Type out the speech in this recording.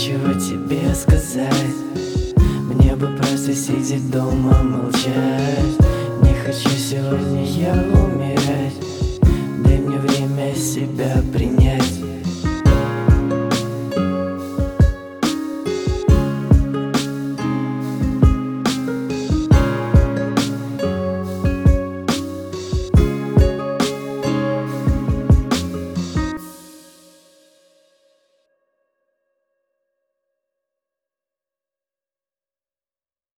нечего тебе сказать. Мне бы просто сидеть дома, молчать. Не хочу сегодня я умирать. Дай мне время себя принять.